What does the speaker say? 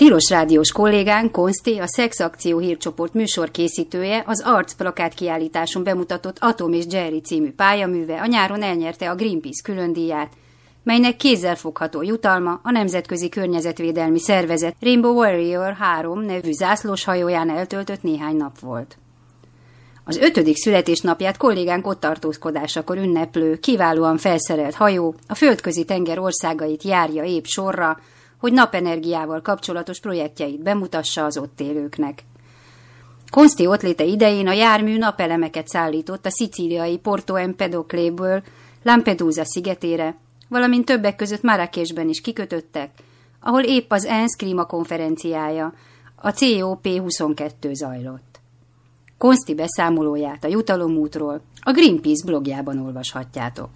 Tilos rádiós kollégánk, Konsti, a Szexakció hírcsoport műsorkészítője, az Arc plakát kiállításon bemutatott Atom és Jerry című pályaműve a nyáron elnyerte a Greenpeace különdíját, melynek kézzelfogható jutalma a Nemzetközi Környezetvédelmi Szervezet Rainbow Warrior 3 nevű zászlós hajóján eltöltött néhány nap volt. Az 5. születésnapját kollégánk ott tartózkodásakor ünneplő, kiválóan felszerelt hajó a földközi tenger országait járja épp sorra, hogy napenergiával kapcsolatos projektjeit bemutassa az ott élőknek. Konsti ottléte idején a jármű napelemeket szállított a szicíliai Porto Empedocléből Lampedusa szigetére, valamint többek között Marrakesben is kikötöttek, ahol épp az ENSZ klímakonferenciája, a COP22 zajlott. Konsti beszámolóját a jutalomútról a Greenpeace blogjában olvashatjátok.